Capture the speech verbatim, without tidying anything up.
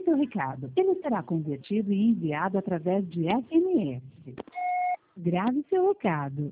seu recado. Ele será convertido e enviado através de S M S. Grave seu recado.